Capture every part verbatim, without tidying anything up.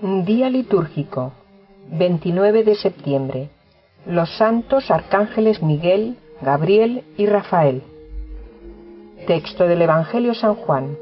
Día litúrgico, veintinueve de septiembre. Los santos arcángeles Miguel, Gabriel y Rafael. Texto del Evangelio San Juan.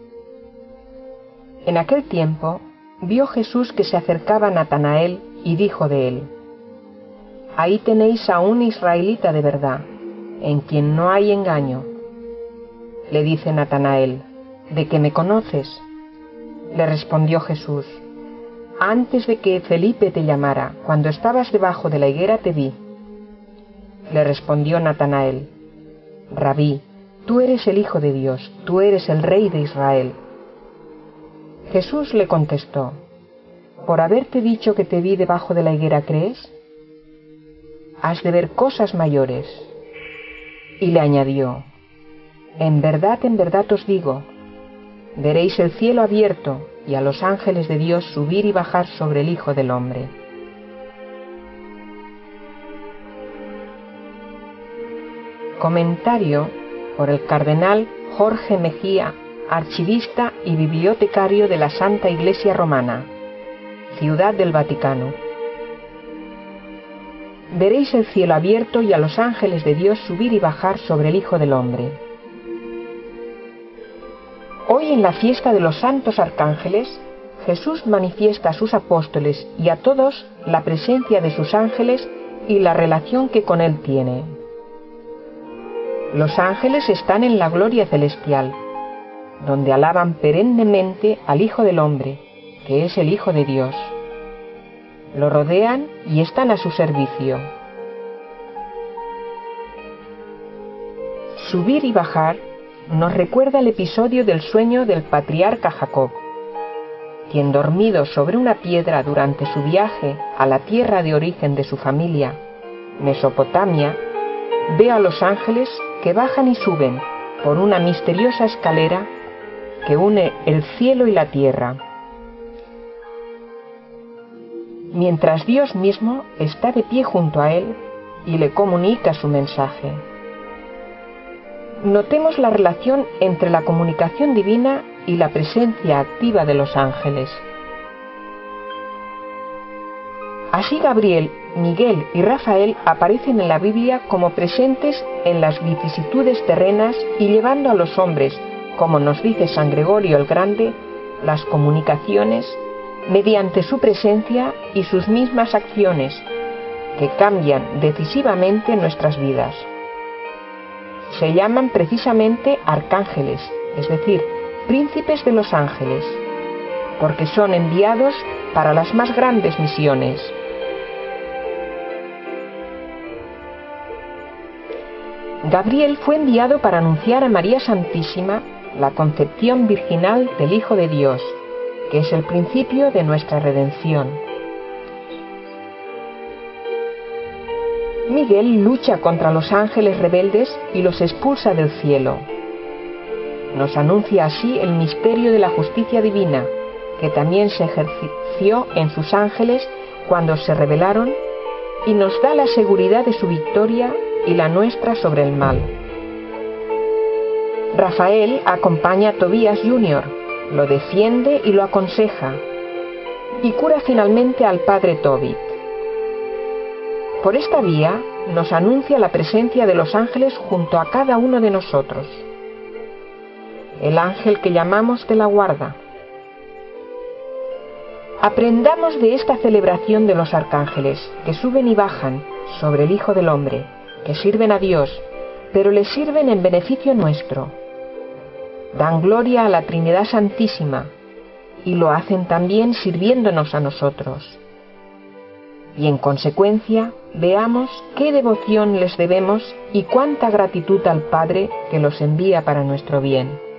En aquel tiempo vio Jesús que se acercaba Natanael y dijo de él: Ahí tenéis a un israelita de verdad, en quien no hay engaño. Le dice Natanael: ¿de qué me conoces? Le respondió Jesús: Antes de que Felipe te llamara, cuando estabas debajo de la higuera te vi. Le respondió Natanael: Rabí, tú eres el Hijo de Dios, tú eres el Rey de Israel. Jesús le contestó: ¿Por haberte dicho que te vi debajo de la higuera crees? Has de ver cosas mayores. Y le añadió: En verdad, en verdad os digo, veréis el cielo abierto y a los ángeles de Dios subir y bajar sobre el Hijo del Hombre. Comentario por el cardenal Jorge Mejía, archivista y bibliotecario de la Santa Iglesia Romana, Ciudad del Vaticano. Veréis el cielo abierto y a los ángeles de Dios subir y bajar sobre el Hijo del Hombre. Hoy, en la fiesta de los santos arcángeles, Jesús manifiesta a sus apóstoles y a todos la presencia de sus ángeles y la relación que con él tiene. Los ángeles están en la gloria celestial, donde alaban perennemente al Hijo del Hombre, que es el Hijo de Dios. Lo rodean y están a su servicio. Subir y bajar nos recuerda el episodio del sueño del patriarca Jacob, quien, dormido sobre una piedra durante su viaje a la tierra de origen de su familia, Mesopotamia, ve a los ángeles que bajan y suben por una misteriosa escalera que une el cielo y la tierra, mientras Dios mismo está de pie junto a él y le comunica su mensaje. Notemos la relación entre la comunicación divina y la presencia activa de los ángeles. Así Gabriel, Miguel y Rafael aparecen en la Biblia como presentes en las vicisitudes terrenas y llevando a los hombres, como nos dice San Gregorio el Grande, las comunicaciones mediante su presencia y sus mismas acciones, que cambian decisivamente nuestras vidas. Se llaman precisamente arcángeles, es decir, príncipes de los ángeles, porque son enviados para las más grandes misiones. Gabriel fue enviado para anunciar a María Santísima la concepción virginal del Hijo de Dios, que es el principio de nuestra redención. Miguel lucha contra los ángeles rebeldes y los expulsa del cielo. Nos anuncia así el misterio de la justicia divina, que también se ejerció en sus ángeles cuando se rebelaron, y nos da la seguridad de su victoria y la nuestra sobre el mal. Rafael acompaña a Tobías junior, lo defiende y lo aconseja, y cura finalmente al padre Tobit. Por esta vía nos anuncia la presencia de los ángeles junto a cada uno de nosotros. El ángel que llamamos de la guarda. Aprendamos de esta celebración de los arcángeles, que suben y bajan sobre el Hijo del Hombre, que sirven a Dios, pero le sirven en beneficio nuestro. Dan gloria a la Trinidad Santísima, y lo hacen también sirviéndonos a nosotros. Y en consecuencia, veamos qué devoción les debemos y cuánta gratitud al Padre que los envía para nuestro bien.